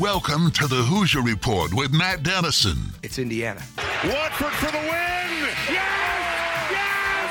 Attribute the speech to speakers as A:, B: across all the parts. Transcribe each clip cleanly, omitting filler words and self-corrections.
A: Welcome to the Hoosier Report with Matt Dennison.
B: It's Indiana.
C: Watford for the win! Yes! Yes!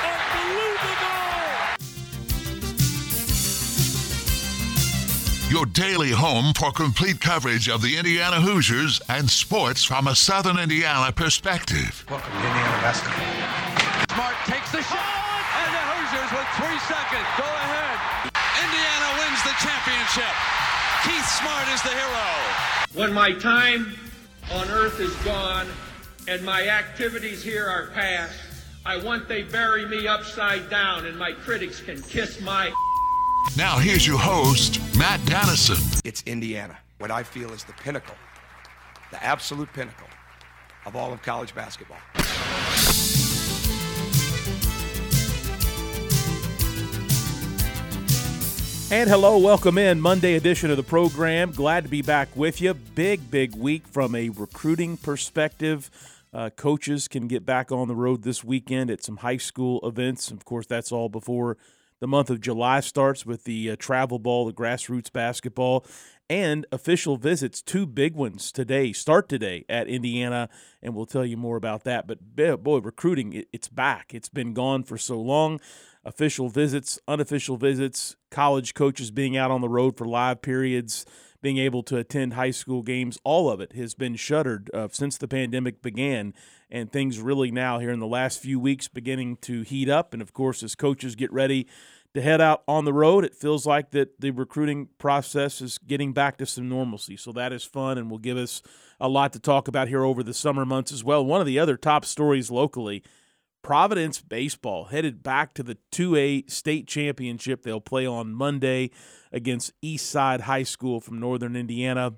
C: Unbelievable!
A: Your daily home for complete coverage of the Indiana Hoosiers and sports from a Southern Indiana perspective.
B: Welcome to Indiana basketball.
D: Smart takes the shot, and the Hoosiers with 3 seconds go ahead. Indiana wins the championship. Keith Smart is the hero.
E: When my time on earth is gone and my activities here are past, I want they bury me upside down and my critics can kiss my...
A: Now here's your host, Matt Dennison.
B: It's Indiana, what I feel is the pinnacle, the absolute pinnacle of all of college basketball.
F: And hello, welcome in. Monday edition of the program. Glad to be back with you. Big week from a recruiting perspective. Coaches can get back on the road this weekend at some high school events. Of course, that's all before the month of July starts with the travel ball, the grassroots basketball, and official visits. 2 big ones today, start today at Indiana, and we'll tell you more about that. But boy, recruiting, it's back. It's been gone for so long. Official visits, unofficial visits, college coaches being out on the road for live periods, being able to attend high school games, all of it has been shuttered since the pandemic began, and things really now here in the last few weeks beginning to heat up. And, of course, as coaches get ready to head out on the road, it feels like that the recruiting process is getting back to some normalcy. So that is fun and will give us a lot to talk about here over the summer months as well. One of the other top stories locally, Providence baseball headed back to the 2A state championship. They'll play on Monday against Eastside High School from Northern Indiana.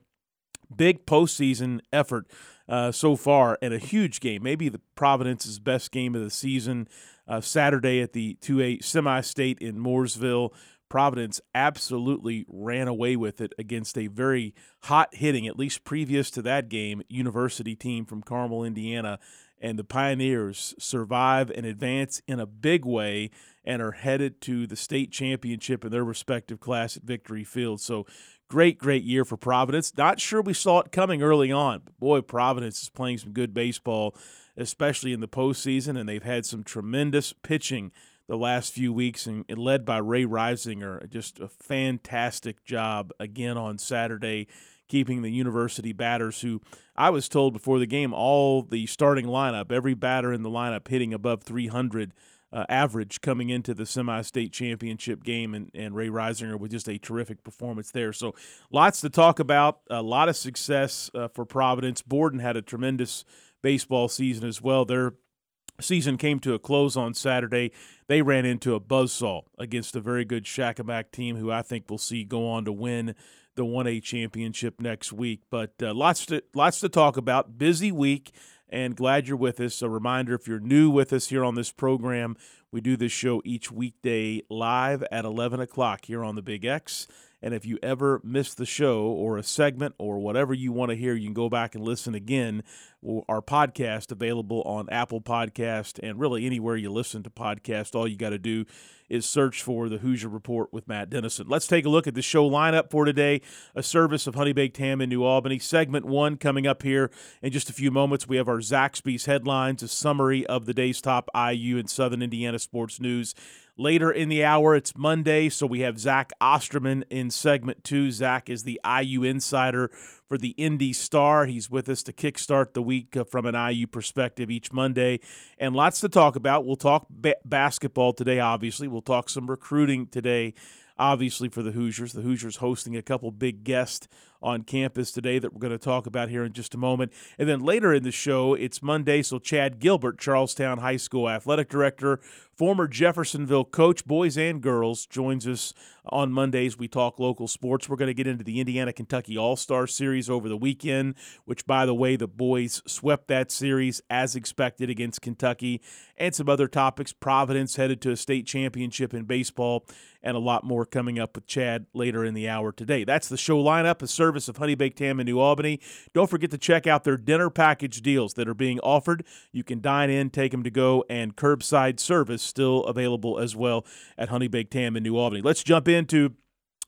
F: Big postseason effort so far and a huge game, maybe the Providence's best game of the season. Saturday at the 2A semi-state in Mooresville, Providence absolutely ran away with it against a very hot-hitting, at least previous to that game, University team from Carmel, Indiana. And the Pioneers survive and advance in a big way and are headed to the state championship in their respective class at Victory Field. So great year for Providence. Not sure we saw it coming early on, but boy, Providence is playing some good baseball, especially in the postseason, and they've had some tremendous pitching the last few weeks, and led by Ray Reisinger. Just a fantastic job again on Saturday, keeping the University batters, who I was told before the game, all the starting lineup, every batter in the lineup hitting above 300 average coming into the semi-state championship game, and Ray Reisinger with just a terrific performance there. So lots to talk about, a lot of success for Providence. Borden had a tremendous baseball season as well. Their season came to a close on Saturday. They ran into a buzzsaw against a very good Shakamak team who I think we'll see go on to win the 1A championship next week. But lots to talk about. Busy week, and glad you're with us. A reminder, if you're new with us here on this program, we do this show each weekday live at 11 o'clock here on the Big X. And if you ever miss the show or a segment or whatever you want to hear, you can go back and listen again. Our podcast available on Apple Podcast and really anywhere you listen to podcasts. All you got to do is search for the Hoosier Report with Matt Dennison. Let's take a look at the show lineup for today, a service of Honey Baked Ham in New Albany. Segment 1 coming up here in just a few moments. We have our Zaxby's headlines, a summary of the day's top IU and Southern Indiana sports news. Later in the hour, it's Monday, so we have Zach Osterman in segment 2. Zach is the IU insider for the Indy Star. He's with us to kickstart the week from an IU perspective each Monday. And lots to talk about. We'll talk basketball today, obviously. We'll talk some recruiting today, obviously, for the Hoosiers. The Hoosiers hosting a couple big guests on campus today that we're going to talk about here in just a moment. And then later in the show, it's Monday, so Chad Gilbert, Charlestown High School athletic director, former Jeffersonville coach, boys and girls, joins us on Mondays. We talk local sports. We're going to get into the Indiana-Kentucky All-Star Series over the weekend, which, by the way, the boys swept that series as expected against Kentucky, and some other topics. Providence headed to a state championship in baseball, and a lot more coming up with Chad later in the hour today. That's the show lineup, a service of Honey Baked Ham in New Albany. Don't forget to check out their dinner package deals that are being offered. You can dine in, take them to go, and curbside service still available as well at Honey Baked Ham in New Albany. Let's jump into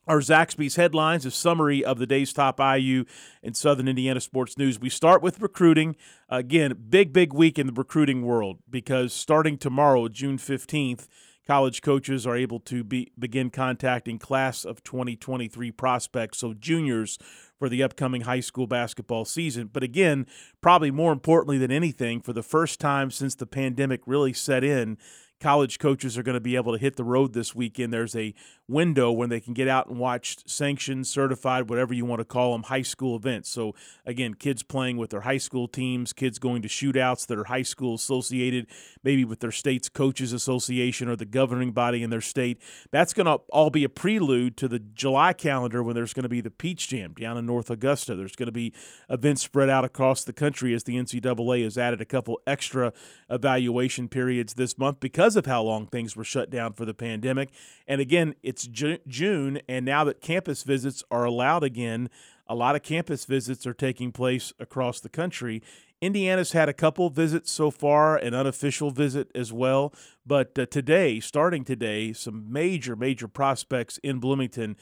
F: our Zaxby's headlines, a summary of the day's top IU and Southern Indiana sports news. We start with recruiting. Again, big week in the recruiting world because starting tomorrow, June 15th, college coaches are able to begin contacting class of 2023 prospects, so juniors for the upcoming high school basketball season. But again, probably more importantly than anything, for the first time since the pandemic really set in, college coaches are going to be able to hit the road this weekend. There's a window when they can get out and watch sanctioned, certified, whatever you want to call them, high school events. So, again, kids playing with their high school teams, kids going to shootouts that are high school associated, maybe with their state's coaches association or the governing body in their state. That's going to all be a prelude to the July calendar when there's going to be the Peach Jam down in North Augusta. There's going to be events spread out across the country as the NCAA has added a couple extra evaluation periods this month because of how long things were shut down for the pandemic. And again, it's June, and now that campus visits are allowed again, a lot of campus visits are taking place across the country. Indiana's had a couple visits so far, an unofficial visit as well. But today, starting today, some major prospects in Bloomington.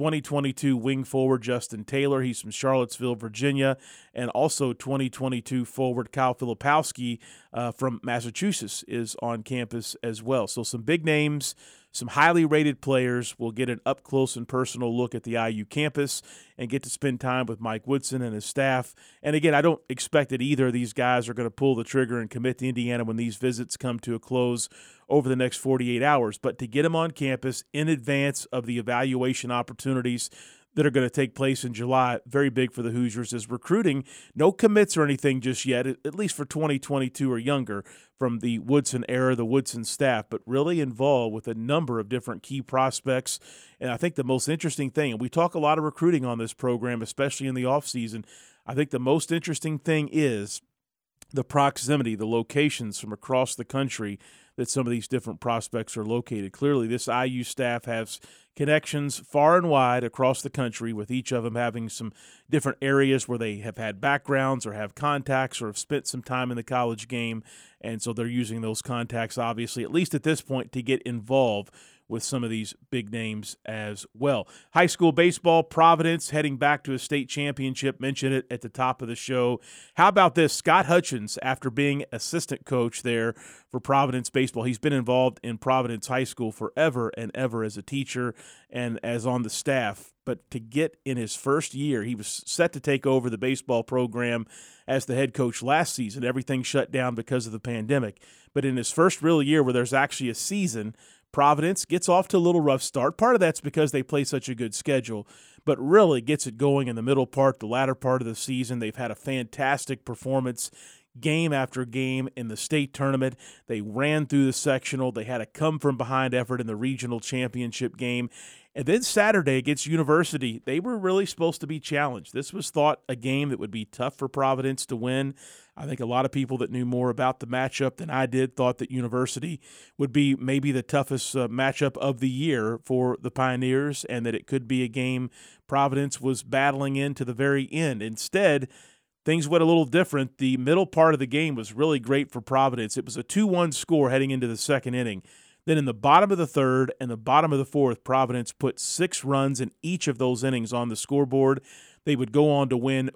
F: 2022 wing forward Justin Taylor, he's from Charlottesville, Virginia, and also 2022 forward Kyle Filipowski from Massachusetts is on campus as well. So some big names, some highly rated players. Will get an up-close and personal look at the IU campus and get to spend time with Mike Woodson and his staff. And again, I don't expect that either of these guys are going to pull the trigger and commit to Indiana when these visits come to a close over the next 48 hours. But to get them on campus in advance of the evaluation opportunities that are going to take place in July, very big for the Hoosiers is recruiting. No commits or anything just yet, at least for 2022 or younger from the Woodson era, the Woodson staff, but really involved with a number of different key prospects. And I think the most interesting thing, and we talk a lot of recruiting on this program, especially in the offseason, I think the most interesting thing is the proximity, the locations from across the country that some of these different prospects are located. Clearly, this IU staff has connections far and wide across the country, with each of them having some different areas where they have had backgrounds or have contacts or have spent some time in the college game. And so they're using those contacts, obviously, at least at this point, to get involved with some of these big names as well. High school baseball, Providence heading back to a state championship. Mentioned it at the top of the show. How about this? Scott Hutchins, after being assistant coach there for Providence baseball, he's been involved in Providence High School forever and ever as a teacher and as on the staff. But to get in his first year, he was set to take over the baseball program as the head coach last season. Everything shut down because of the pandemic. But in his first real year where there's actually a season, Providence gets off to a little rough start. Part of that's because they play such a good schedule, but really gets it going in the middle part, the latter part of the season. They've had a fantastic performance game after game in the state tournament. They ran through the sectional. They had a come-from-behind effort in the regional championship game. And then Saturday against University, they were really supposed to be challenged. This was thought a game that would be tough for Providence to win. I think a lot of people that knew more about the matchup than I did thought that University would be maybe the toughest matchup of the year for the Pioneers, and that it could be a game Providence was battling in to the very end. Instead, things went a little different. The middle part of the game was really great for Providence. It was a 2-1 score heading into the second inning. Then in the bottom of the third and the bottom of the fourth, Providence put 6 runs in each of those innings on the scoreboard. They would go on to win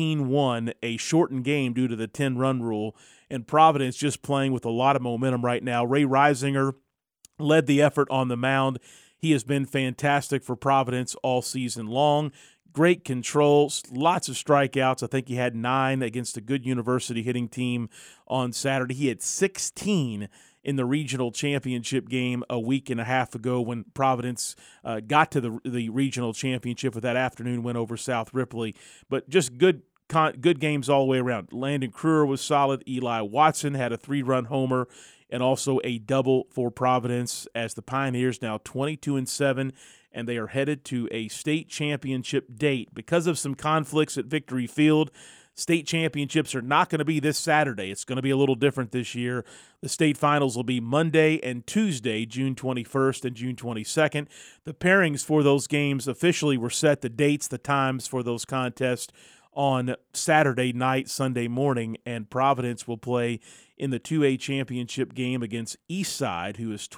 F: 14-1, a shortened game due to the 10-run rule. And Providence just playing with a lot of momentum right now. Ray Reisinger led the effort on the mound. He has been fantastic for Providence all season long. Great controls, lots of strikeouts. I think he had 9 against a good University hitting team on Saturday. He had 16 in the regional championship game a week and a half ago when Providence got to the regional championship with that afternoon win over South Ripley. But just good games all the way around. Landon Kruer was solid. Eli Watson had a 3-run homer and also a double for Providence, as the Pioneers now 22-7, and they are headed to a state championship date. Because of some conflicts at Victory Field, state championships are not going to be this Saturday. It's going to be a little different this year. The state finals will be Monday and Tuesday, June 21st and June 22nd. The pairings for those games officially were set, the dates, the times for those contests on Saturday night, Sunday morning, and Providence will play in the 2A championship game against Eastside, who is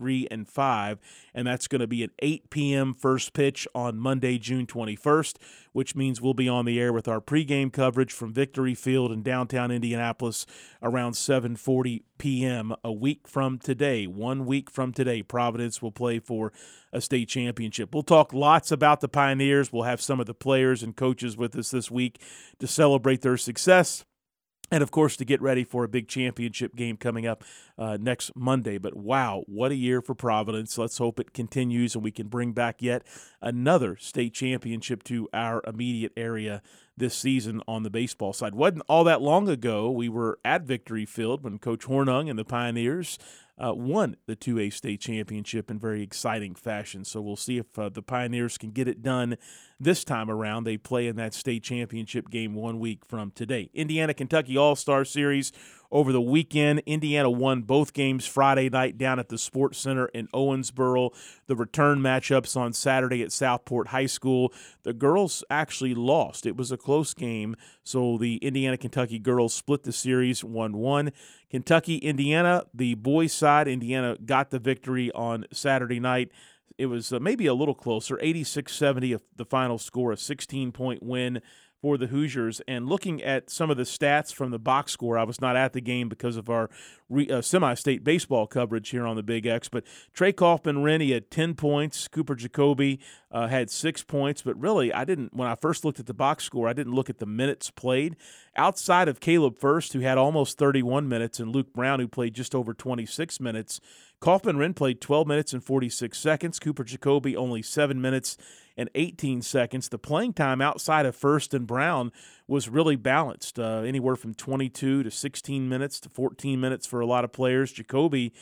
F: 23-5, and that's going to be an 8 p.m. first pitch on Monday, June 21st, which means we'll be on the air with our pregame coverage from Victory Field in downtown Indianapolis around 7:40 p.m. a week from today. 1 week from today, Providence will play for a state championship. We'll talk lots about the Pioneers. We'll have some of the players and coaches with us this week to celebrate their success. And, of course, to get ready for a big championship game coming up next Monday. But, wow, what a year for Providence. Let's hope it continues and we can bring back yet another state championship to our immediate area this season on the baseball side. Wasn't all that long ago we were at Victory Field when Coach Hornung and the Pioneers won the 2A state championship in very exciting fashion. So we'll see if the Pioneers can get it done this time around. They play in that state championship game 1 week from today. Indiana-Kentucky All-Star Series over the weekend. Indiana won both games Friday night down at the Sports Center in Owensboro. The return matchups on Saturday at Southport High School. The girls actually lost. It was a close game, so the Indiana-Kentucky girls split the series 1-1. Kentucky-Indiana, the boys' side, Indiana got the victory on Saturday night. It was maybe a little closer, 86-70, the final score, a 16-point win for the Hoosiers. And looking at some of the stats from the box score, I was not at the game because of our semi-state baseball coverage here on the Big X, but Trey Kaufman-Rennie had 10 points. Cooper Jacoby had 6 points, but really when I first looked at the box score, I didn't look at the minutes played. Outside of Caleb First, who had almost 31 minutes, and Luke Brown, who played just over 26 minutes, Kaufman-Rennie played 12 minutes and 46 seconds. Cooper Jacoby only 7 minutes and 18 seconds. The playing time outside of First and Brown was really balanced, anywhere from 22 to 16 minutes to 14 minutes for a lot of players. Jacoby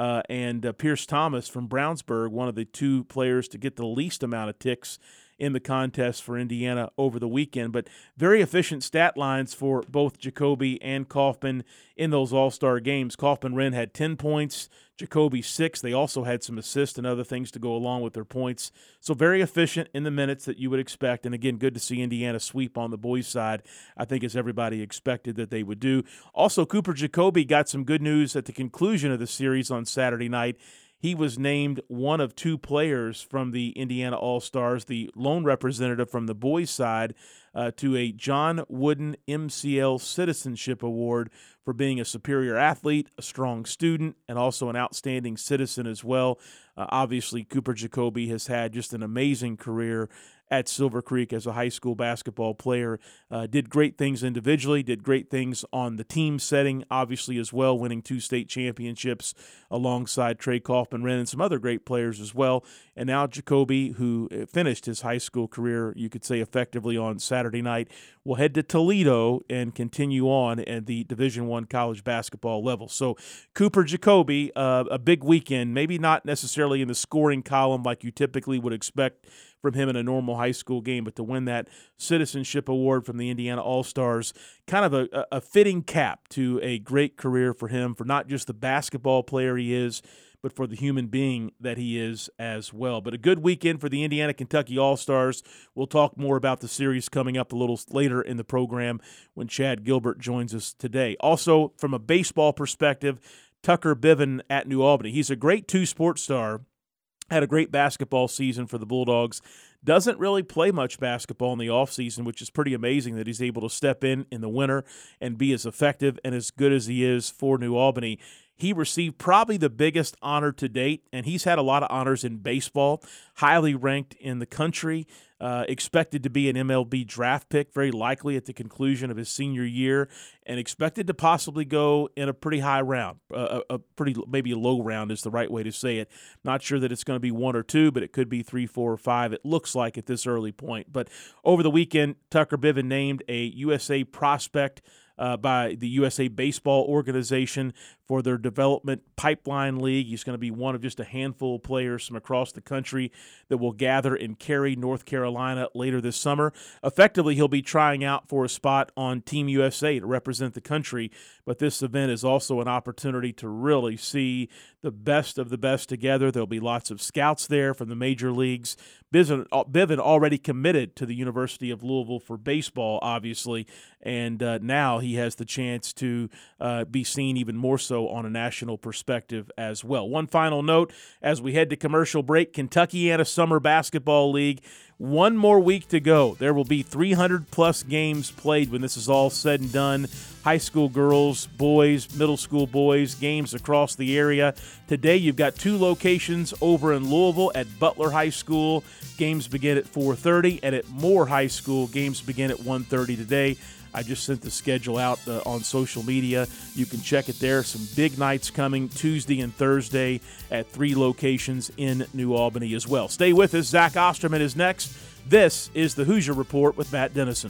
F: and Pierce Thomas from Brownsburg, one of the two players to get the least amount of ticks in the contest for Indiana over the weekend. But very efficient stat lines for both Jacoby and Kaufman in those all-star games. Kaufman-Rennie had 10 points, Jacoby 6. They also had some assists and other things to go along with their points. So very efficient in the minutes that you would expect. And again, good to see Indiana sweep on the boys' side, I think, as everybody expected that they would do. Also, Cooper Jacoby got some good news at the conclusion of the series on Saturday night. He was named one of two players from the Indiana All-Stars, the lone representative from the boys' side, to a John Wooden MCL Citizenship Award for being a superior athlete, a strong student, and also an outstanding citizen as well. Obviously, Cooper Jacoby has had just an amazing career at Silver Creek as a high school basketball player. Did great things individually, did great things on the team setting, obviously as well, winning 2 state championships alongside Trey Kaufman-Rennie and some other great players as well. And now Jacoby, who finished his high school career, you could say effectively on Saturday night, will head to Toledo and continue on at the Division I college basketball level. So Cooper Jacoby, a big weekend, maybe not necessarily in the scoring column like you typically would expect from him in a normal high school game, but to win that citizenship award from the Indiana All-Stars, kind of a fitting cap to a great career for him, for not just the basketball player he is, but for the human being that he is as well. But a good weekend for the Indiana-Kentucky All-Stars. We'll talk more about the series coming up a little later in the program when Chad Gilbert joins us today. Also, from a baseball perspective, Tucker Biven at New Albany. He's a great two-sport star. Had a great basketball season for the Bulldogs. Doesn't really play much basketball in the offseason, which is pretty amazing that he's able to step in the winter and be as effective and as good as he is for New Albany. He received probably the biggest honor to date, and he's had a lot of honors in baseball, highly ranked in the country, expected to be an MLB draft pick, very likely at the conclusion of his senior year, and expected to possibly go in a pretty high round, maybe a low round is the right way to say it. Not sure that it's going to be 1 or 2, but it could be 3, 4, or 5. It looks like at this early point. But over the weekend, Tucker Biven named a USA prospect by the USA Baseball Organization for their development pipeline league. He's going to be one of just a handful of players from across the country that will gather in Cary, North Carolina later this summer. Effectively, he'll be trying out for a spot on Team USA to represent the country, but this event is also an opportunity to really see the best of the best together. There'll be lots of scouts there from the major leagues. Bivin already committed to the University of Louisville for baseball, obviously, and now he has the chance to be seen even more so on a national perspective as well. One final note as we head to commercial break, Kentuckiana Summer Basketball League. One more week to go. There will be 300-plus games played when this is all said and done. High school girls, boys, middle school boys, games across the area. Today you've got 2 locations over in Louisville at Butler High School. Games begin at 4:30, and at Moore High School, games begin at 1:30 today. I just sent the schedule out on social media. You can check it there. Some big nights coming Tuesday and Thursday at 3 locations in New Albany as well. Stay with us. Zach Osterman is next. This is the Hoosier Report with Matt Dennison.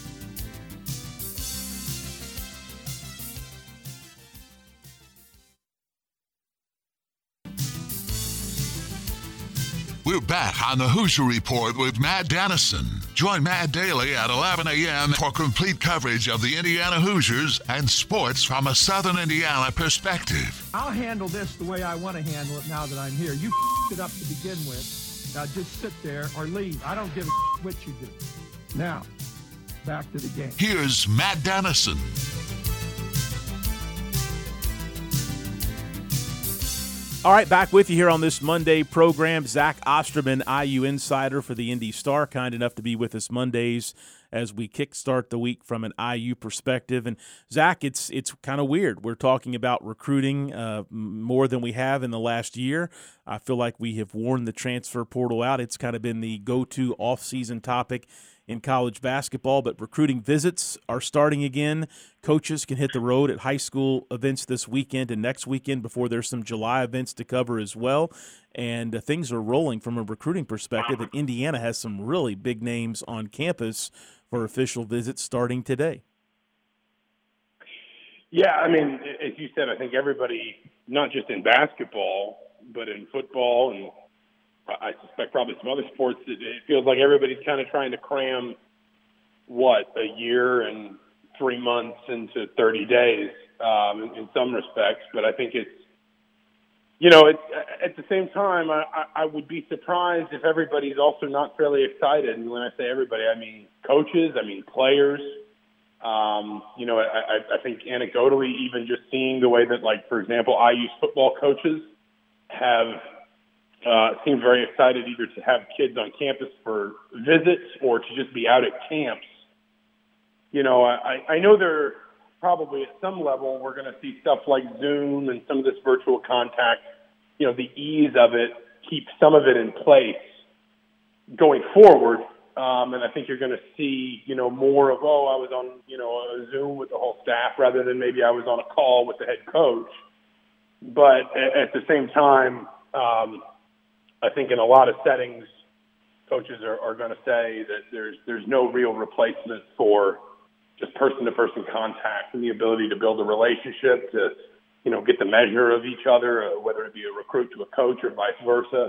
A: We're back on the Hoosier Report with Matt Dennison. Join Matt daily at 11 a.m. for complete coverage of the Indiana Hoosiers and sports from a Southern Indiana perspective.
E: I'll handle this the way I want to handle it now that I'm here. You it up to begin with. Now just sit there or leave. I don't give a what you do. Now, back to the game.
A: Here's Matt Dennison.
F: All right, back with you here on this Monday program. Zach Osterman, IU insider for the Indy Star, kind enough to be with us Mondays as we kickstart the week from an IU perspective. And Zach, it's kind of weird. We're talking about recruiting more than we have in the last year. I feel like we have worn the transfer portal out. It's kind of been the go-to off-season topic in college basketball, but recruiting visits are starting again. Coaches can hit the road at high school events this weekend and next weekend before there's some July events to cover as well. And things are rolling from a recruiting perspective, and Indiana has some really big names on campus for official visits starting today.
G: Yeah, I mean, as you said, I think everybody, not just in basketball, but in football and I suspect probably some other sports, it feels like everybody's kind of trying to cram, a year and 3 months into 30 days in some respects. But I think it's at the same time, I would be surprised if everybody's also not fairly excited. And when I say everybody, I mean coaches, I mean players. I think anecdotally, even just seeing the way that, like, for example, IU's football coaches have seem very excited either to have kids on campus for visits or to just be out at camps. I know they're probably at some level we're going to see stuff like Zoom and some of this virtual contact, the ease of it keeps some of it in place going forward. And I think you're going to see, more of, I was on, a Zoom with the whole staff rather than maybe I was on a call with the head coach. But at the same time, I think in a lot of settings, coaches are going to say that there's no real replacement for just person-to-person contact and the ability to build a relationship, to get the measure of each other, whether it be a recruit to a coach or vice versa.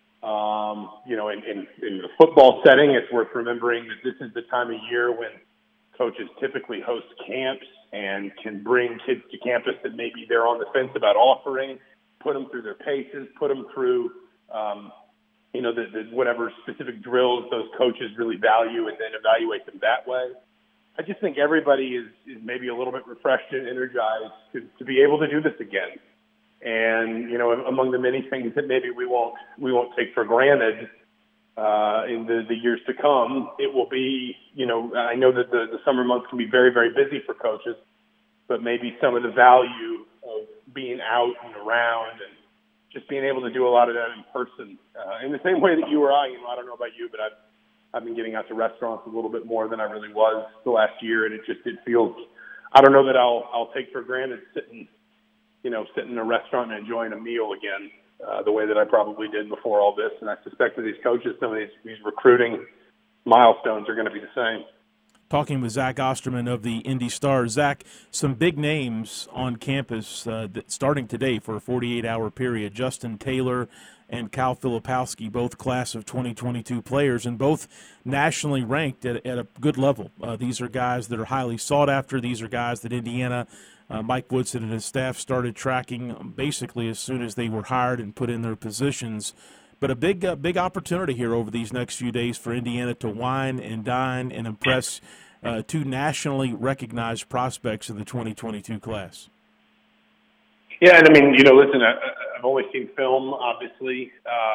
G: In the football setting, it's worth remembering that this is the time of year when coaches typically host camps and can bring kids to campus that maybe they're on the fence about offering, put them through their paces, put them through the whatever specific drills those coaches really value, and then evaluate them that way. I just think everybody is maybe a little bit refreshed and energized to be able to do this again. And, among the many things that maybe we won't take for granted in the years to come, it will be, I know that the summer months can be very, very busy for coaches, but maybe some of the value of being out and around and just being able to do a lot of that in person, in the same way that you or I don't know about you, but I've been getting out to restaurants a little bit more than I really was the last year, and it feels, I don't know that I'll take for granted sitting in a restaurant and enjoying a meal again, the way that I probably did before all this. And I suspect that these coaches, some of these recruiting milestones are going to be the same.
F: talking with Zach Osterman of the Indy Star. Zach, some big names on campus that starting today for a 48-hour period. Justin Taylor and Cal Filipowski, both class of 2022 players, and both nationally ranked at a good level. These are guys that are highly sought after. These are guys that Indiana, Mike Woodson and his staff started tracking basically as soon as they were hired and put in their positions. But a big opportunity here over these next few days for Indiana to wine and dine and impress two nationally recognized prospects in the 2022 class.
G: Yeah, and I mean, listen, I've only seen film, obviously.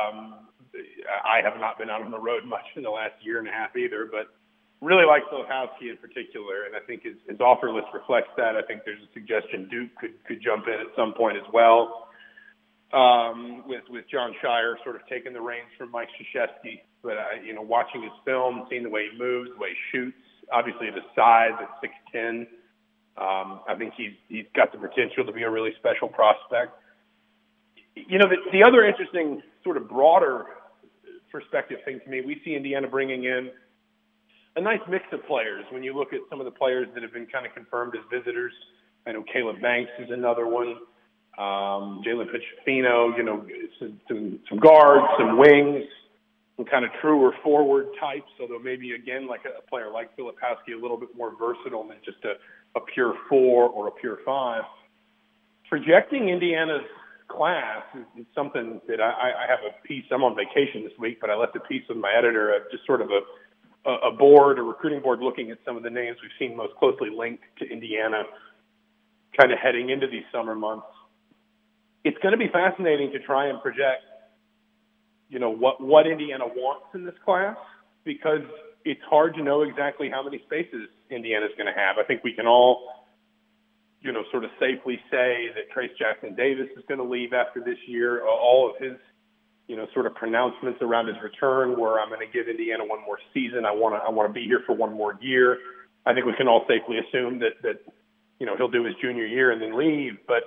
G: I have not been out on the road much in the last year and a half either, but really like Filipowski in particular, and I think his offer list reflects that. I think there's a suggestion Duke could jump in at some point as well. With John Shire sort of taking the reins from Mike Krzyzewski. But, watching his film, seeing the way he moves, the way he shoots, obviously at his size at 6'10", I think he's got the potential to be a really special prospect. The other interesting sort of broader perspective thing to me, we see Indiana bringing in a nice mix of players. When you look at some of the players that have been kind of confirmed as visitors, I know Caleb Banks is another one. Jalen Pichafino, some guards, some wings, some kind of truer forward types, although maybe, again, like a player like Filipowski, a little bit more versatile than just a pure 4 or a pure 5. Projecting Indiana's class is something that I have a piece. I'm on vacation this week, but I left a piece with my editor, just sort of a board, a recruiting board, looking at some of the names we've seen most closely linked to Indiana kind of heading into these summer months. It's going to be fascinating to try and project, what Indiana wants in this class, because it's hard to know exactly how many spaces Indiana's going to have. I think we can all, sort of safely say that Trayce Jackson-Davis is going to leave after this year. All of his, sort of pronouncements around his return were, I'm going to give Indiana one more season. I want to be here for one more year. I think we can all safely assume that he'll do his junior year and then leave. But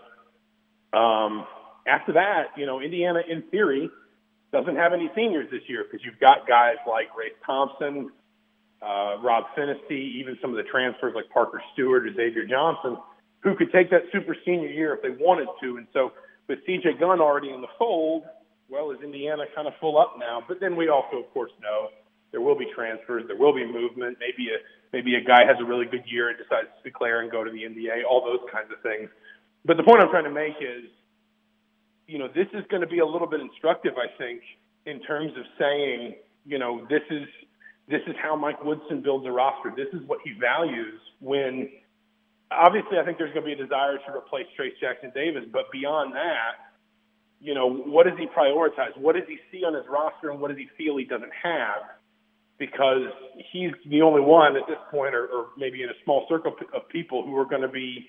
G: after that, Indiana, in theory, doesn't have any seniors this year because you've got guys like Race Thompson, Rob Finney, even some of the transfers like Parker Stewart or Xavier Johnson, who could take that super senior year if they wanted to. And so with C.J. Gunn already in the fold, well, is Indiana kind of full up now? But then we also, of course, know there will be transfers, there will be movement. Maybe a guy has a really good year and decides to declare and go to the NBA, all those kinds of things. But the point I'm trying to make is, this is going to be a little bit instructive, I think, in terms of saying, this is how Mike Woodson builds a roster. This is what he values when, obviously, I think there's going to be a desire to replace Trayce Jackson-Davis, but beyond that, what does he prioritize? What does he see on his roster, and what does he feel he doesn't have? Because he's the only one at this point, or maybe in a small circle of people who are going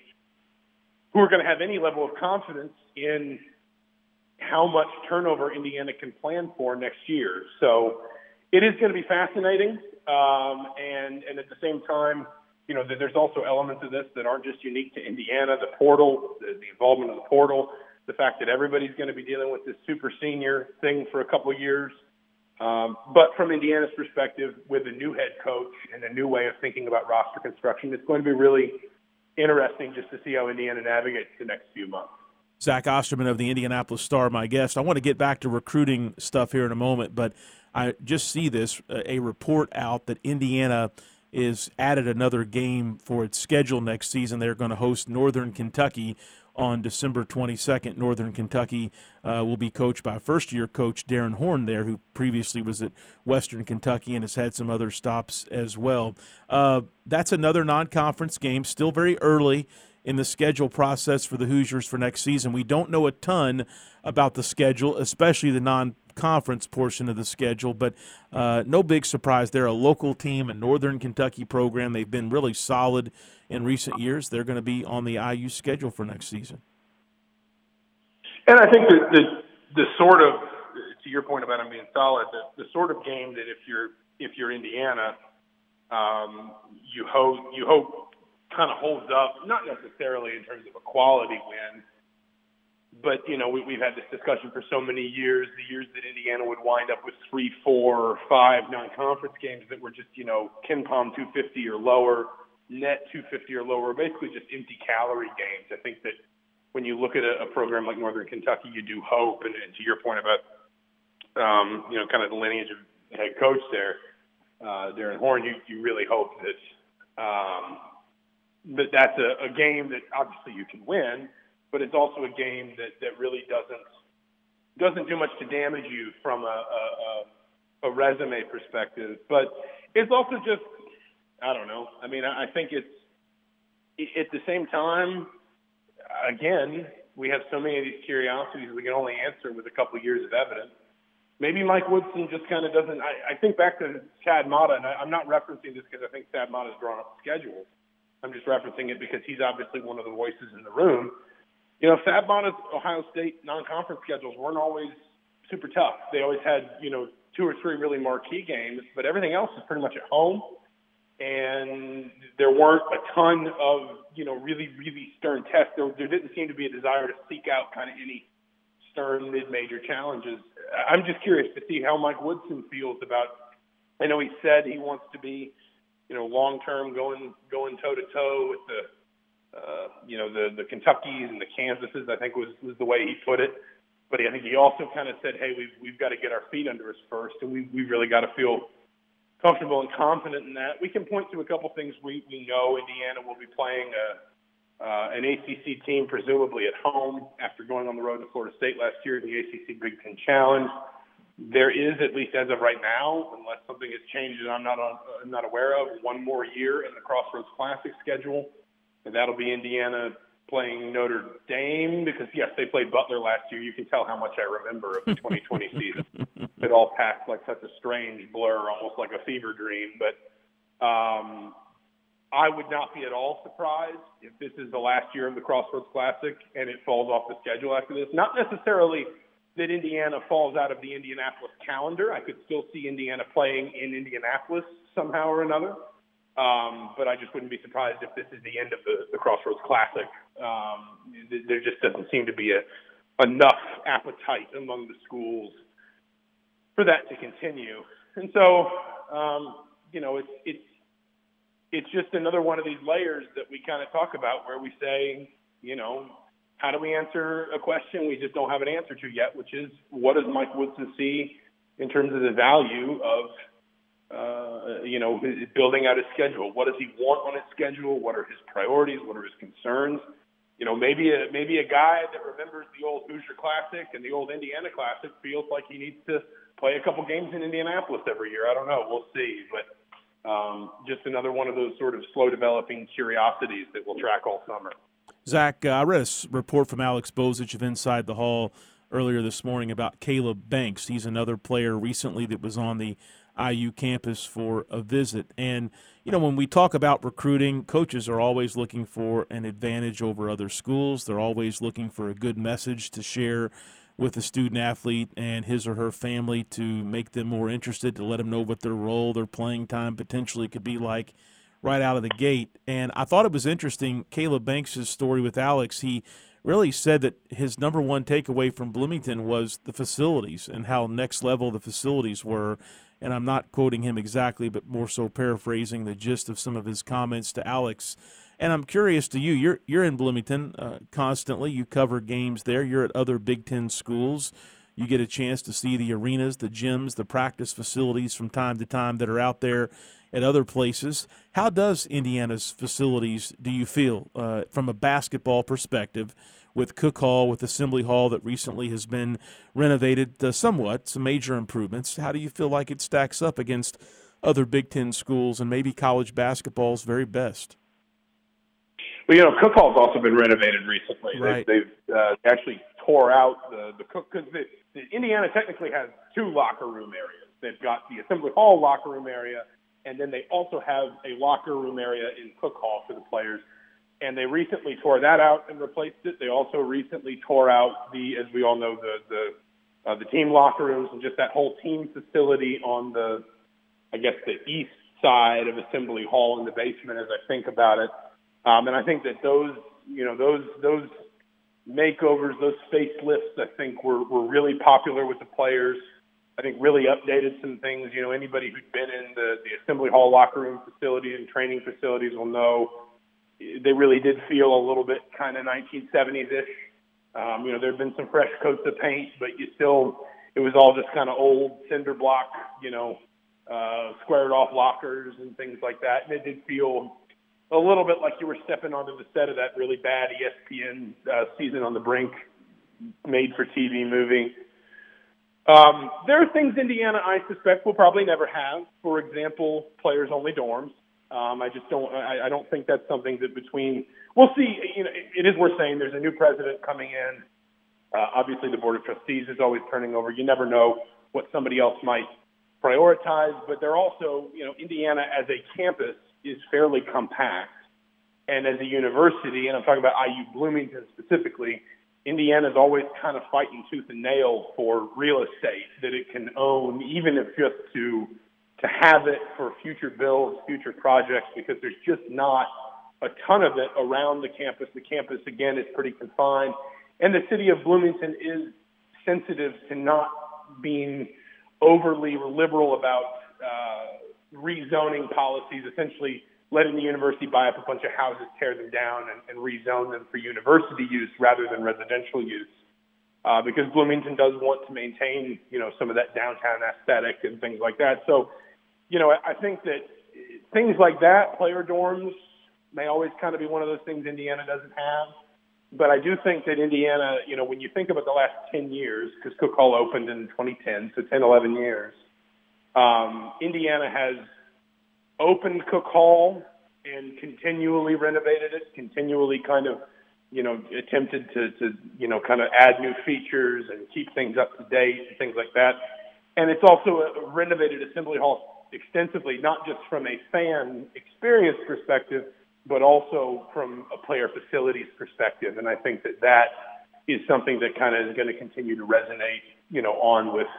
G: to have any level of confidence in how much turnover Indiana can plan for next year. So it is going to be fascinating. And at the same time, there's also elements of this that aren't just unique to Indiana, the portal, the involvement of the portal, the fact that everybody's going to be dealing with this super senior thing for a couple of years. But from Indiana's perspective, with a new head coach and a new way of thinking about roster construction, it's going to be really interesting just to see how Indiana navigates the next few months.
F: Zach Osterman of the Indianapolis Star, my guest. I want to get back to recruiting stuff here in a moment, but I just see a report out that Indiana is added another game for its schedule next season. They're going to host Northern Kentucky on December 22nd. Northern Kentucky will be coached by first-year coach Darren Horn there, who previously was at Western Kentucky and has had some other stops as well. That's another non-conference game, still very early in the schedule process for the Hoosiers for next season. We don't know a ton about the schedule, especially the non-conference portion of the schedule, but no big surprise. They're a local team, a Northern Kentucky program. They've been really solid in recent years. They're going to be on the IU schedule for next season.
G: And I think the sort of, to your point about them being solid, the sort of game that if you're Indiana, you hope kind of holds up, not necessarily in terms of a quality win, But, we've had this discussion for so many years, the years that Indiana would wind up with 3, 4, 5 non-conference games that were just, KenPom 250 or lower, net 250 or lower, basically just empty calorie games. I think that when you look at a program like Northern Kentucky, you do hope, and to your point about, kind of the lineage of the head coach there, Darren Horn, you really hope that that's a game that obviously you can win, but it's also a game that really doesn't do much to damage you from a resume perspective. But it's also just, I don't know. I mean, I think it's at the same time, again, we have so many of these curiosities we can only answer with a couple of years of evidence. Maybe Mike Woodson just kind of doesn't. I think back to Thad Matta, and I'm not referencing this because I think Thad Matta's drawn up the schedule. I'm just referencing it because he's obviously one of the voices in the room. Thad Matta's Ohio State non-conference schedules weren't always super tough. They always had, 2 or 3 really marquee games, but everything else is pretty much at home. And there weren't a ton of, really, really stern tests. There didn't seem to be a desire to seek out kind of any stern mid-major challenges. I'm just curious to see how Mike Woodson feels about, I know he said he wants to be, long-term going toe-to-toe with the Kentuckys and the Kansases, I think was the way he put it. But I think he also kind of said, hey, we've got to get our feet under us first, and we've really got to feel comfortable and confident in that. We can point to a couple things we know. Indiana will be playing an ACC team, presumably at home, after going on the road to Florida State last year in the ACC Big Ten Challenge. There is, at least as of right now, unless something has changed that I'm not aware of, one more year in the Crossroads Classic schedule. And that'll be Indiana playing Notre Dame because, yes, they played Butler last year. You can tell how much I remember of the 2020 season. It all passed like such a strange blur, almost like a fever dream. But I would not be at all surprised if this is the last year of the Crossroads Classic and it falls off the schedule after this. Not necessarily that Indiana falls out of the Indianapolis calendar. I could still see Indiana playing in Indianapolis somehow or another. But I just wouldn't be surprised if this is the end of the Crossroads Classic. There just doesn't seem to be enough appetite among the schools for that to continue. And so, it's just another one of these layers that we kind of talk about where we say, how do we answer a question we just don't have an answer to yet, which is what does Mike Woodson see in terms of the value of building out his schedule? What does he want on his schedule? What are his priorities? What are his concerns? Maybe a guy that remembers the old Hoosier Classic and the old Indiana Classic feels like he needs to play a couple games in Indianapolis every year. I don't know. We'll see. But just another one of those sort of slow-developing curiosities that we'll track all summer.
F: Zach, I read a report from Alex Bozich of Inside the Hall earlier this morning about Caleb Banks. He's another player recently that was on the IU campus for a visit. And, when we talk about recruiting, coaches are always looking for an advantage over other schools. They're always looking for a good message to share with the student athlete and his or her family to make them more interested, to let them know what their role, their playing time potentially could be like right out of the gate. And I thought it was interesting, Caleb Banks' story with Alex, he really said that his number one takeaway from Bloomington was the facilities and how next level the facilities were. And I'm not quoting him exactly, but more so paraphrasing the gist of some of his comments to Alex. And I'm curious to you, you're in Bloomington constantly. You cover games there. You're at other Big Ten schools. You get a chance to see the arenas, the gyms, the practice facilities from time to time that are out there at other places. How does Indiana's facilities, do you feel, from a basketball perspective, with Cook Hall, with Assembly Hall that recently has been renovated somewhat, some major improvements? How do you feel like it stacks up against other Big Ten schools and maybe college basketball's very best?
G: Well, Cook Hall's also been renovated recently.
F: Right.
G: They've actually tore out the Cook, because Indiana technically has 2 locker room areas. They've got the Assembly Hall locker room area, and then they also have a locker room area in Cook Hall for the players. And they recently tore that out and replaced it. They also recently tore out as we all know, the team locker rooms and just that whole team facility on the east side of Assembly Hall in the basement, as I think about it. And I think that those makeovers, those facelifts, I think were really popular with the players. I think really updated some things. You know, anybody who'd been in the Assembly Hall locker room facilities and training facilities will know they really did feel a little bit kind of 1970s-ish. You know, there had been some fresh coats of paint, but it was all just kind of old cinder block, you know, squared off lockers and things like that. And it did feel a little bit like you were stepping onto the set of that really bad ESPN Season on the Brink made-for-TV movie. There are things Indiana, I suspect, will probably never have. For example, players-only dorms. I don't think that's something that we'll see. You know, it is worth saying there's a new president coming in. Obviously, the Board of Trustees is always turning over. You never know what somebody else might prioritize, but they're also, you know, Indiana as a campus is fairly compact. And as a university, and I'm talking about IU Bloomington specifically, Indiana's always kind of fighting tooth and nail for real estate that it can own, even if just to have it for future builds, future projects, because there's just not a ton of it around the campus. The campus, again, is pretty confined. And the city of Bloomington is sensitive to not being overly liberal about rezoning policies, essentially letting the university buy up a bunch of houses, tear them down, and rezone them for university use rather than residential use. Because Bloomington does want to maintain, you know, some of that downtown aesthetic and things like that. So, you know, I think that things like that, player dorms, may always kind of be one of those things Indiana doesn't have. But I do think that Indiana, you know, when you think about the last 10 years, because Cook Hall opened in 2010, so 10, 11 years, Indiana has opened Cook Hall and continually renovated it, continually kind of, you know, attempted to you know, kind of add new features and keep things up to date and things like that. And it's also renovated Assembly Hall extensively, not just from a fan experience perspective, but also from a player facilities perspective. And I think that is something that kind of is going to continue to resonate, you know, on with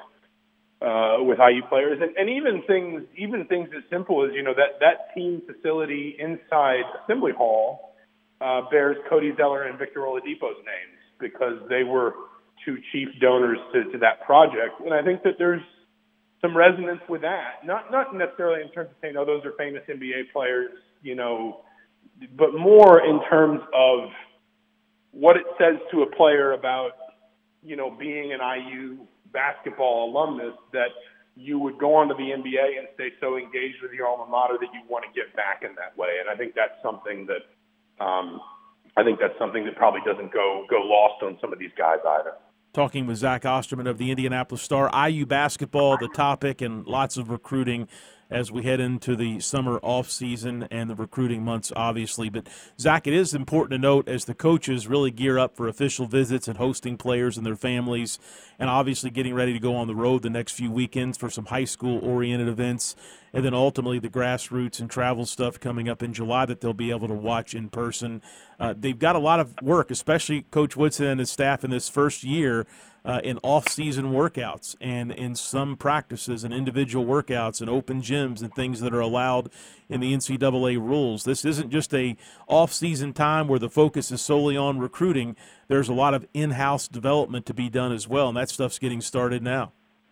G: IU players. And even things as simple as, you know, that team facility inside Assembly Hall bears Cody Zeller and Victor Oladipo's names because they were two chief donors to that project. And I think that there's some resonance with that, not necessarily in terms of saying, oh, those are famous NBA players, you know, but more in terms of what it says to a player about, you know, being an IU basketball alumnus, that you would go on to the NBA and stay so engaged with your alma mater that you want to get back in that way. And I think that's something that probably doesn't go lost on some of these guys either.
F: Talking with Zach Osterman of the Indianapolis Star. IU basketball, the topic, and lots of recruiting as we head into the summer off season and the recruiting months, obviously. But, Zach, it is important to note as the coaches really gear up for official visits and hosting players and their families, and obviously getting ready to go on the road the next few weekends for some high school-oriented events, and then ultimately the grassroots and travel stuff coming up in July that they'll be able to watch in person. They've got a lot of work, especially Coach Woodson and his staff in this first year, in off-season workouts and in some practices and individual workouts and open gyms and things that are allowed in the NCAA rules. This isn't just a off-season time where the focus is solely on recruiting. There's a lot of in-house development to be done as well, and that stuff's getting started now.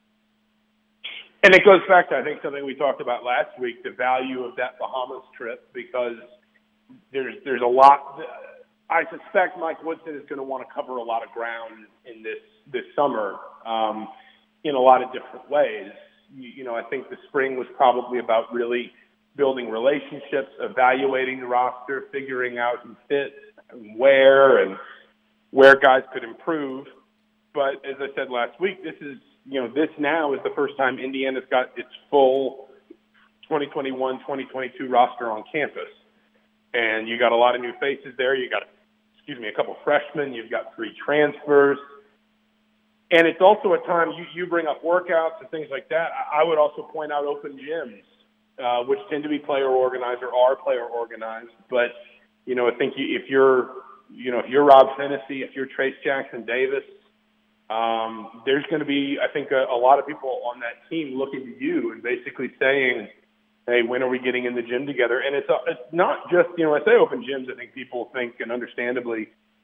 G: And it goes back to, I think, something we talked about last week, the value of that Bahamas trip, because there's a lot. I suspect Mike Woodson is going to want to cover a lot of ground in this summer in a lot of different ways. You know, I think the spring was probably about really building relationships, evaluating the roster, figuring out who fits and where guys could improve. But as I said last week, this now is the first time Indiana's got its full 2021-2022 roster on campus. And you got a lot of new faces there. You got, a couple freshmen. You've got 3 transfers. And it's also a time you bring up workouts and things like that. I would also point out open gyms, which tend to be player organized or are player organized. But, you know, I think if you're Rob Hennessy, if you're Trace Jackson Davis, there's going to be, I think, a lot of people on that team looking to you and basically saying, hey, when are we getting in the gym together? And it's not just, I say open gyms, I think people think, and understandably,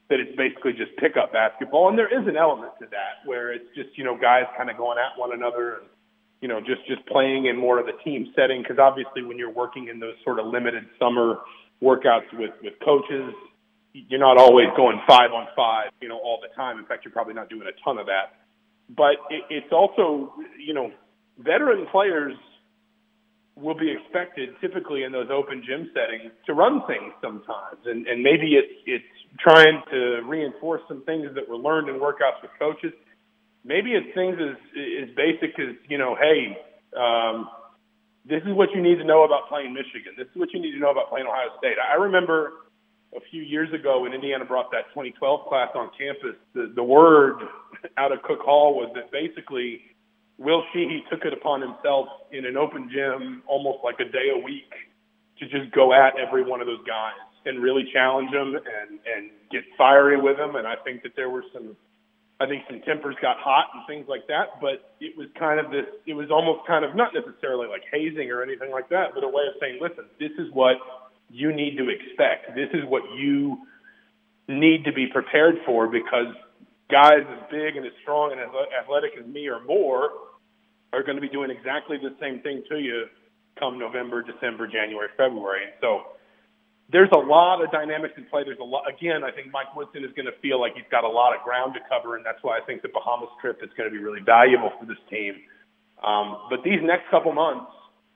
G: that it's basically just pickup basketball. And there is an element to that where it's just, guys kind of going at one another and, just playing in more of the team setting. Because obviously when you're working in those sort of limited summer workouts with coaches, you're not always going 5-on-5, all the time. In fact, you're probably not doing a ton of that. But it's also, veteran players will be expected typically in those open gym settings to run things sometimes. And maybe it's trying to reinforce some things that were learned in workouts with coaches. Maybe it's things as basic as, hey, this is what you need to know about playing Michigan. This is what you need to know about playing Ohio State. I remember a few years ago when Indiana brought that 2012 class on campus, the word out of Cook Hall was that basically Will Sheehy took it upon himself in an open gym almost like a day a week to just go at every one of those guys and really challenge them and get fiery with them. And I think that there were some tempers got hot and things like that, but it was almost kind of not necessarily like hazing or anything like that, but a way of saying, listen, this is what you need to expect. This is what you need to be prepared for, because guys as big and as strong and as athletic as me or more are going to be doing exactly the same thing to you come November, December, January, February. And so there's a lot of dynamics in play. There's a lot. Again, I think Mike Woodson is going to feel like he's got a lot of ground to cover, and that's why I think the Bahamas trip is going to be really valuable for this team. But these next couple months,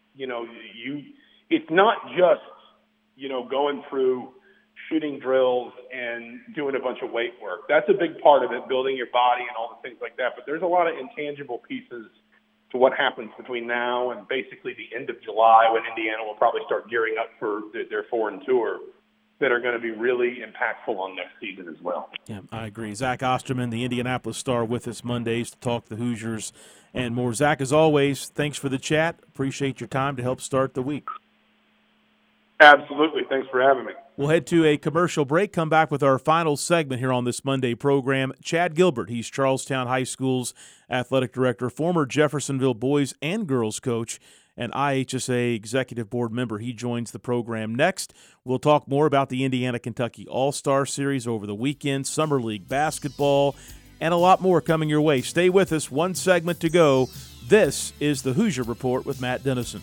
G: it's not just, going through shooting drills and doing a bunch of weight work. That's a big part of it, building your body and all the things like that. But there's a lot of intangible pieces to what happens between now and basically the end of July, when Indiana will probably start gearing up for their foreign tour, that are going to be really impactful on next season as well.
F: Yeah, I agree. Zach Osterman, the Indianapolis Star, with us Mondays to talk the Hoosiers and more. Zach, as always, thanks for the chat. Appreciate your time to help start the week.
G: Absolutely. Thanks for having me.
F: We'll head to a commercial break, come back with our final segment here on this Monday program. Chad Gilbert, he's Charlestown High School's athletic director, former Jeffersonville boys and girls coach, and IHSA executive board member. He joins the program next. We'll talk more about the Indiana-Kentucky All-Star Series over the weekend, Summer League basketball, and a lot more coming your way. Stay with us. One segment to go. This is the Hoosier Report with Matt Dennison.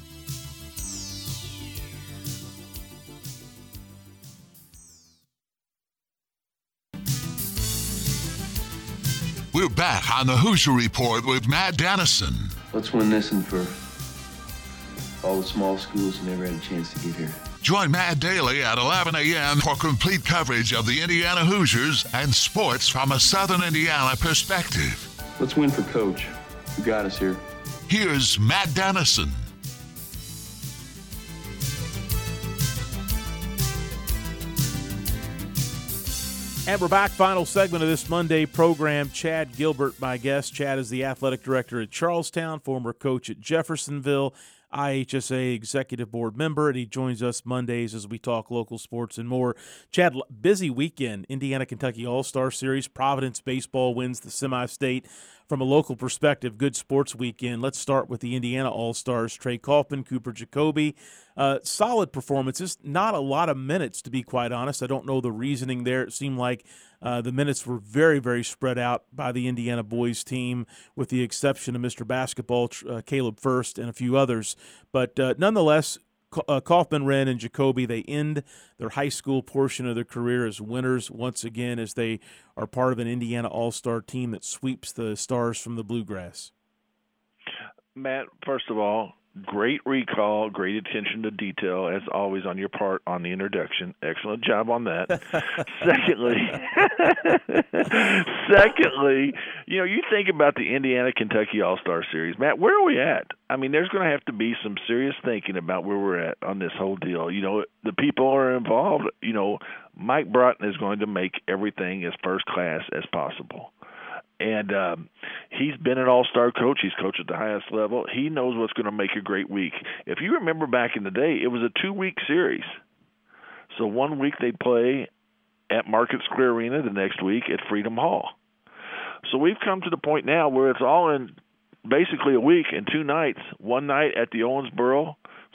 A: We're back on the Hoosier Report with Matt Dennison.
H: Let's win this one for all the small schools who never had a chance to get here.
A: Join Matt daily at 11 a.m. for complete coverage of the Indiana Hoosiers and sports from a Southern Indiana perspective.
H: Let's win for Coach, who got us here.
A: Here's Matt Dennison.
F: And we're back, final segment of this Monday program. Chad Gilbert, my guest. Chad is the athletic director at Charlestown, former coach at Jeffersonville, IHSA executive board member, and he joins us Mondays as we talk local sports and more. Chad, busy weekend. Indiana-Kentucky All-Star Series. Providence baseball wins the semi-state. From a local perspective, good sports weekend. Let's start with the Indiana All-Stars. Trey Kaufman, Cooper Jacoby. Solid performances. Not a lot of minutes, to be quite honest. I don't know the reasoning there. It seemed like the minutes were very, very spread out by the Indiana boys team, with the exception of Mr. Basketball, Caleb First, and a few others. But nonetheless, Kaufman, Wren, and Jacoby, they end their high school portion of their career as winners once again, as they are part of an Indiana All-Star team that sweeps the Stars from the Bluegrass.
I: Matt, first of all, great recall, great attention to detail, as always, on your part on the introduction. Excellent job on that. Secondly, you think about the Indiana-Kentucky All-Star Series. Matt, where are we at? I mean, there's going to have to be some serious thinking about where we're at on this whole deal. The people are involved. Mike Broughton is going to make everything as first class as possible. And he's been an all-star coach. He's coached at the highest level. He knows what's going to make a great week. If you remember back in the day, it was a 2-week series. So 1 week they'd play at Market Square Arena, the next week at Freedom Hall. So we've come to the point now where it's all in basically a week and 2 nights. One night at the Owensboro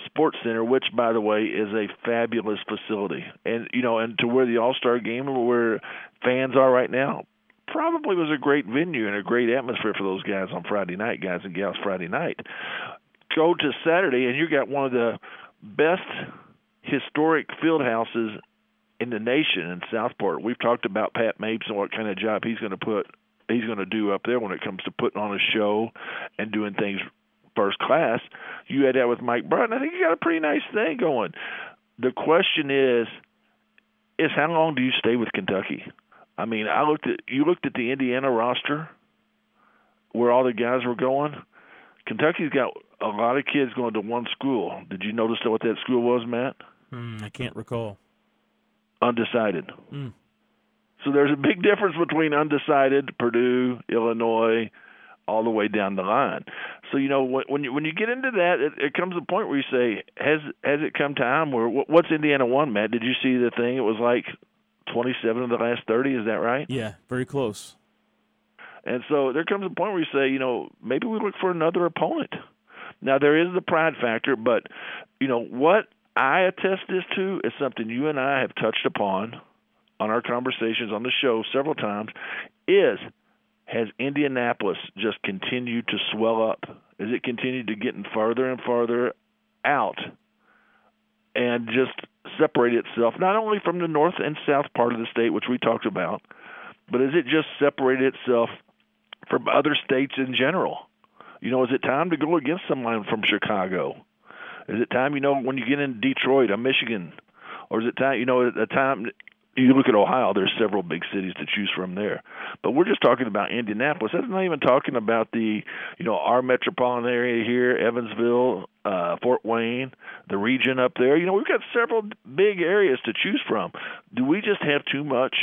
I: Sports Center, which, by the way, is a fabulous facility. And, and to where the All-Star Game, where fans are right now, probably was a great venue and a great atmosphere for those guys on Friday night, guys and gals Friday night. Go to Saturday, and you got one of the best historic field houses in the nation in Southport. We've talked about Pat Mapes and what kind of job he's going to do up there when it comes to putting on a show and doing things first class. You had that with Mike Broughton. I think you got a pretty nice thing going. The question is how long do you stay with Kentucky? I mean, you looked at the Indiana roster where all the guys were going. Kentucky's got a lot of kids going to one school. Did you notice what that school was, Matt?
F: I can't recall.
I: Undecided. So there's a big difference between undecided, Purdue, Illinois, all the way down the line. So, when you get into that, it comes to a point where you say, has it come time where what's Indiana won, Matt? Did you see the thing? It was like 27 of the last 30. Is that right?
F: Yeah, very close.
I: And so there comes a point where you say, maybe we look for another opponent. Now, there is the pride factor, but, what I attest this to is something you and I have touched upon on our conversations on the show several times, has Indianapolis just continued to swell up? Has it continued to get farther and farther out and just separate itself, not only from the north and south part of the state, which we talked about, but has it just separated itself from other states in general? Is it time to go against someone from Chicago? Is it time, when you get in Detroit or Michigan? Or is it time, at the time you look at Ohio, there's several big cities to choose from there. But we're just talking about Indianapolis. That's not even talking about the, our metropolitan area here, Evansville, Fort Wayne, the region up there. We've got several big areas to choose from. Do we just have too much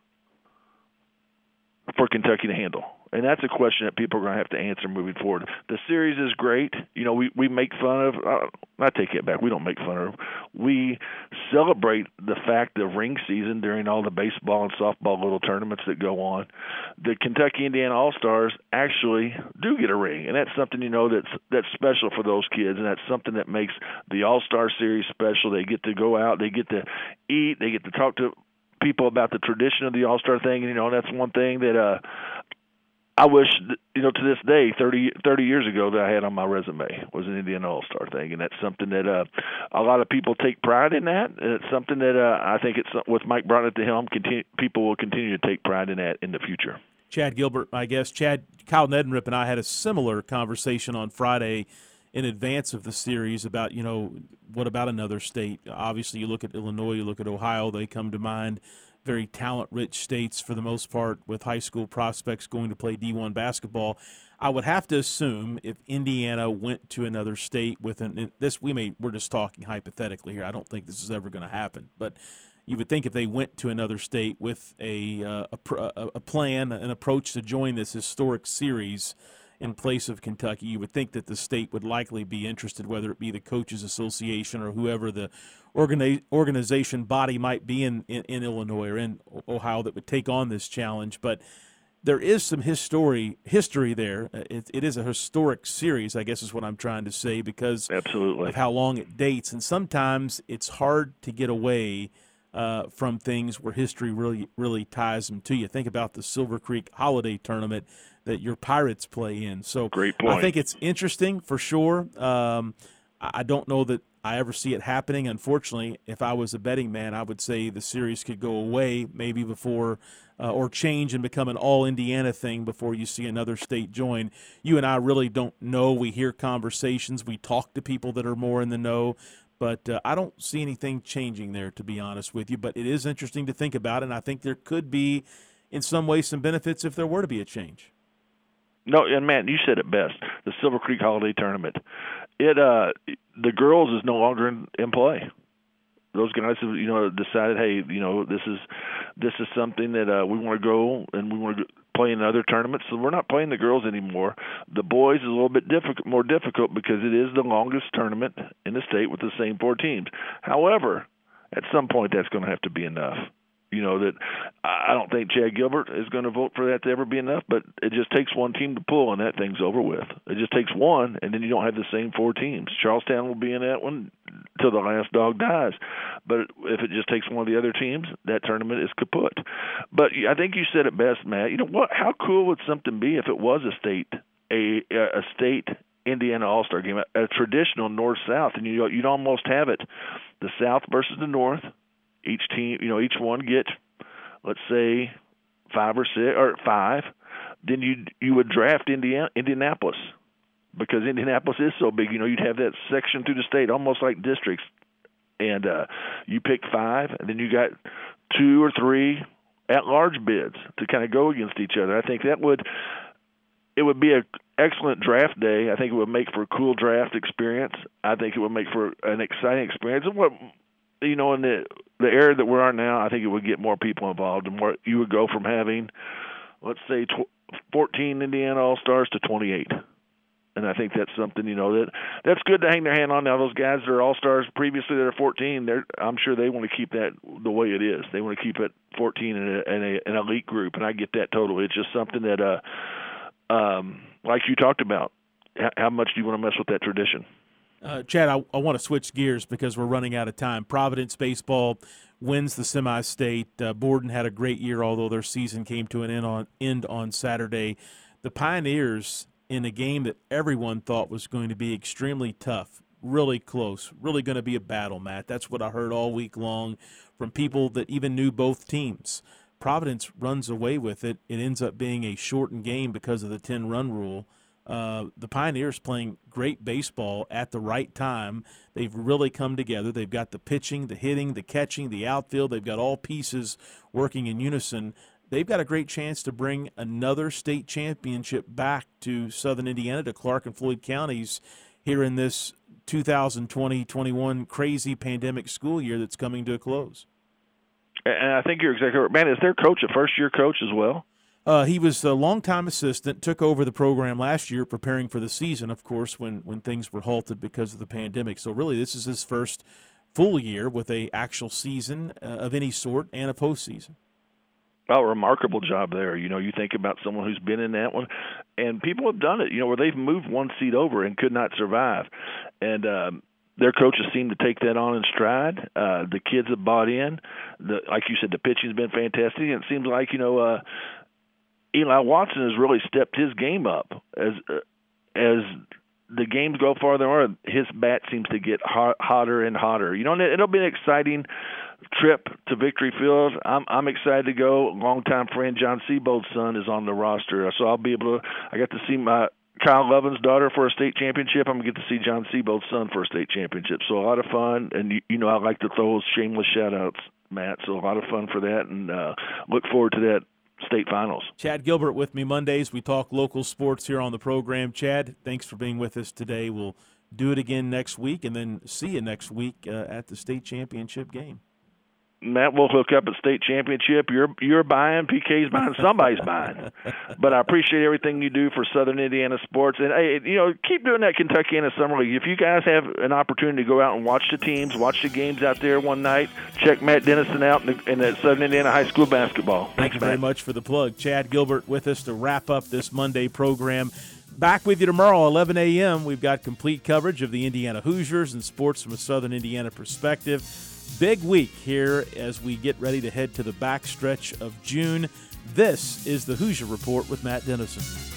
I: for Kentucky to handle? And that's a question that people are going to have to answer moving forward. The series is great. We make fun of I take it back. We don't make fun of. We celebrate the fact of ring season during all the baseball and softball little tournaments that go on. The Kentucky-Indiana All-Stars actually do get a ring, and that's something, that's special for those kids, and that's something that makes the All-Star Series special. They get to go out. They get to eat. They get to talk to people about the tradition of the All-Star thing, and, that's one thing that I wish, to this day, 30 years ago, that I had on my resume was an Indiana All-Star thing, and that's something that a lot of people take pride in that, and it's something that I think it's with Mike Broughton at the helm, people will continue to take pride in that in the future.
F: Chad Gilbert, my guest. Kyle Neddenriep and I had a similar conversation on Friday in advance of the series about, what about another state? Obviously, you look at Illinois, you look at Ohio, they come to mind. Very talent-rich states for the most part, with high school prospects going to play D1 basketball. I would have to assume if Indiana went to another state with we're just talking hypothetically here. I don't think this is ever going to happen, but you would think if they went to another state with a plan, an approach to join this historic series in place of Kentucky, you would think that the state would likely be interested, whether it be the Coaches Association or whoever the organization body might be in Illinois or in Ohio that would take on this challenge. But there is some history there. It is a historic series, I guess is what I'm trying to say, because
I: absolutely
F: of how long it dates. And sometimes it's hard to get away from things where history really, really ties them to you. Think about the Silver Creek Holiday Tournament that your Pirates play in. So
I: great point.
F: I think it's interesting for sure. I don't know that I ever see it happening. Unfortunately, if I was a betting man, I would say the series could go away maybe before or change and become an all-Indiana thing before you see another state join. You and I really don't know. We hear conversations. We talk to people that are more in the know. But I don't see anything changing there, to be honest with you. But it is interesting to think about, and I think there could be, in some ways, some benefits if there were to be a change.
I: No, and Matt, you said it best. The Silver Creek Holiday Tournament. The girls is no longer in play. Those guys have, decided, hey, this is something that we want to go and we want to play in other tournaments. So we're not playing the girls anymore. The boys is a little bit more difficult because it is the longest tournament in the state with the same 4 teams. However, at some point that's going to have to be enough. You know, that I don't think Chad Gilbert is going to vote for that to ever be enough, but it just takes one team to pull, and that thing's over with. It just takes one, and then you don't have the same four teams. Charlestown will be in that one till the last dog dies. But if it just takes one of the other teams, that tournament is kaput. But I think you said it best, Matt. You know what? How cool would something be if it was a state Indiana All-Star game, a traditional North-South, and you'd almost have it the South versus the North. Each team, each one get, let's say, 5 or 6 or 5. Then you would draft Indianapolis, because Indianapolis is so big. You'd have that section through the state, almost like districts, and you pick 5, and then you got 2 or 3 at-large bids to kind of go against each other. I think it would be an excellent draft day. I think it would make for a cool draft experience. I think it would make for an exciting experience. And what, in the era that we're in now, I think it would get more people involved, and more you would go from having, let's say, 14 Indiana All-Stars to 28. And I think that's something, that's good to hang their hand on. Now, those guys that are All-Stars previously that are 14, I'm sure they want to keep that the way it is. They want to keep it 14 in an elite group, and I get that totally. It's just something that, like you talked about, how much do you want to mess with that tradition?
F: Chad, I want to switch gears because we're running out of time. Providence baseball wins the semi-state. Borden had a great year, although their season came to an end on Saturday. The Pioneers, in a game that everyone thought was going to be extremely tough, really close, really going to be a battle, Matt. That's what I heard all week long from people that even knew both teams. Providence runs away with it. It ends up being a shortened game because of the 10-run rule. The Pioneers playing great baseball at the right time. They've really come together. They've got the pitching, the hitting, the catching, the outfield. They've got all pieces working in unison. They've got a great chance to bring another state championship back to Southern Indiana, to Clark and Floyd counties here in this 2020-21 crazy pandemic school year that's coming to a close.
I: And I think you're exactly right. Man, is their coach a first-year coach as well?
F: He was a longtime assistant, took over the program last year, preparing for the season, of course, when things were halted because of the pandemic. So really, this is his first full year with a actual season of any sort and a postseason.
I: Oh, remarkable job there. You think about someone who's been in that one, and people have done it, where they've moved one seat over and could not survive. And their coaches seem to take that on in stride. The kids have bought in. Like you said, the pitching's been fantastic. And it seems like, Eli Watson has really stepped his game up as the games go farther on. His bat seems to get hotter and hotter. And it'll be an exciting trip to Victory Field. I'm excited to go. Longtime friend John Seabold's son is on the roster, so I'll be able to. I got to see my Kyle Lovin's daughter for a state championship. I'm going to get to see John Seabold's son for a state championship. So a lot of fun, and I like to throw those shameless shout-outs, Matt. So a lot of fun for that, and look forward to that state finals.
F: Chad Gilbert with me Mondays. We talk local sports here on the program. Chad, thanks for being with us today. We'll do it again next week, and then see you next week at the state championship game.
I: Matt, we'll hook up at state championship. You're buying, PK's buying, somebody's buying. But I appreciate everything you do for Southern Indiana sports. And, hey, keep doing that Kentuckiana Summer League. If you guys have an opportunity to go out and watch the teams, watch the games out there one night, check Matt Dennison out in the Southern Indiana High School basketball.
F: Thanks very much for the plug. Chad Gilbert with us to wrap up this Monday program. Back with you tomorrow, 11 a.m. We've got complete coverage of the Indiana Hoosiers and sports from a Southern Indiana perspective. Big week here as we get ready to head to the backstretch of June. This is the Hoosier Report with Matt Dennison.